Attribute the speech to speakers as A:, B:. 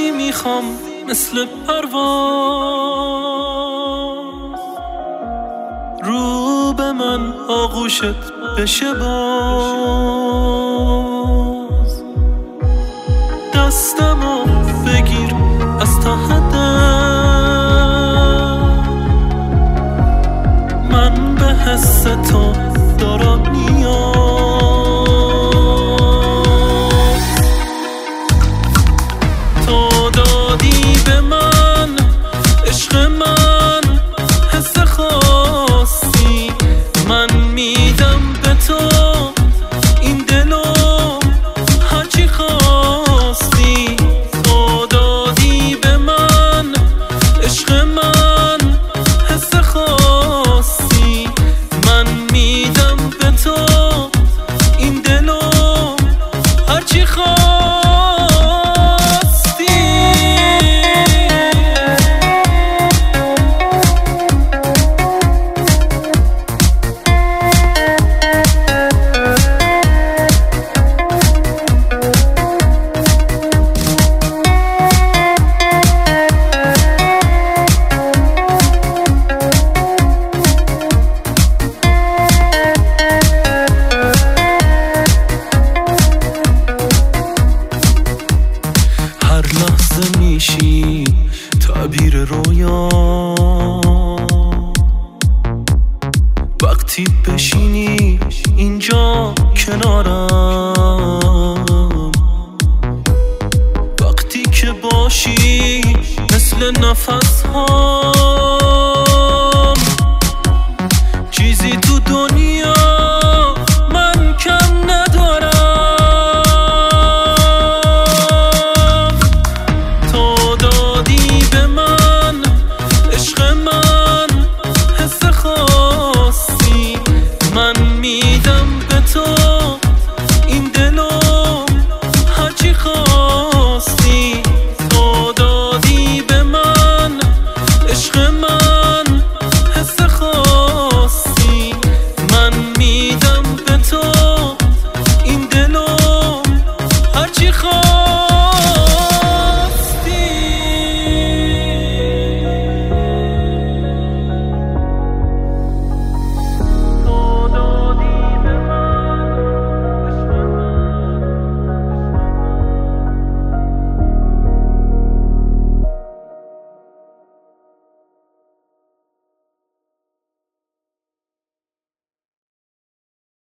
A: لحظی میخوام مثل پرواز رو به من آغوشت بشه باز دستمو بگیر از تا حدم من به حس تو دارم نیاز تو دادی به من عشق من حس خاصی من میدم به تو این دلو هرچی خواستی تو دادی به من عشق من حس خاصی من میدم به تو این دلو هرچی خواستی لحظه میشی تعبیر رویا وقتی بشینی اینجا کنارم وقتی که باشی مثل نفس ها